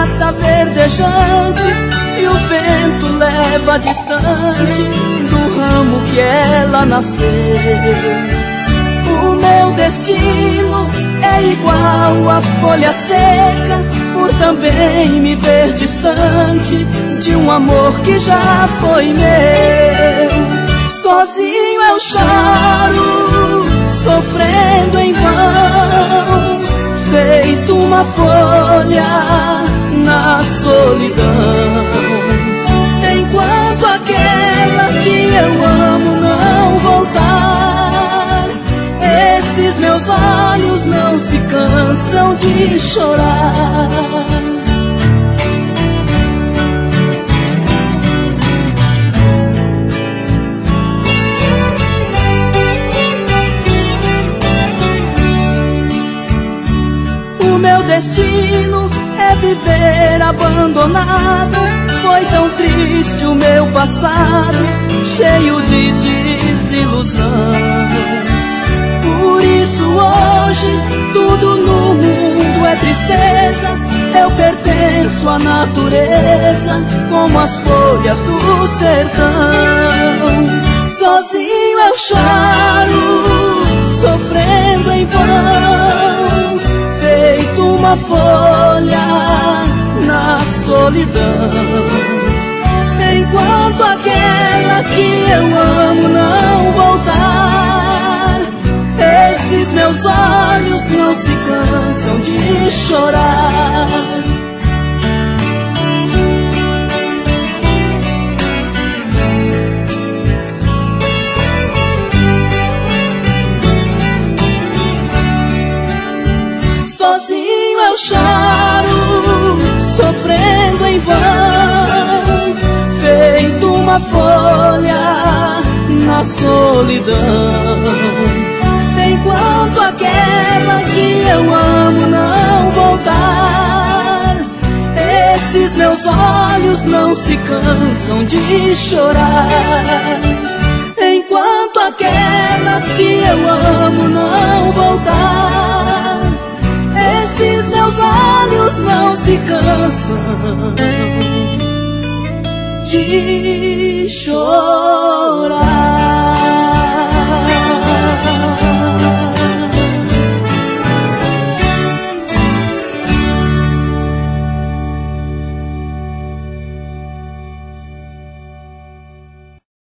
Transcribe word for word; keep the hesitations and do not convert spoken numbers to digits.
mata verdejante e o vento leva distante do ramo que ela nasceu. O meu destino é igual à folha seca, por também me ver distante de um amor que já foi meu. Sozinho eu choro, sofrendo em vão, feito uma folha na solidão. Enquanto aquela que eu amo não voltar, esses meus olhos não se cansam de chorar. O meu destino é viver abandonado. Foi tão triste o meu passado, cheio de desilusão. Por isso hoje tudo no mundo é tristeza. Eu pertenço à natureza, como as folhas do sertão. Sozinho eu choro, sofrendo em vão, feito uma folha na solidão. Enquanto aquela que eu amo não voltar, esses meus olhos não se cansam de chorar. Sozinho eu choro, sofrendo em vão, feito uma folha na solidão. Enquanto aquela que eu amo não voltar, esses meus olhos não se cansam de chorar. Enquanto aquela que eu amo não voltar, esses meus olhos não se cansam de chorar.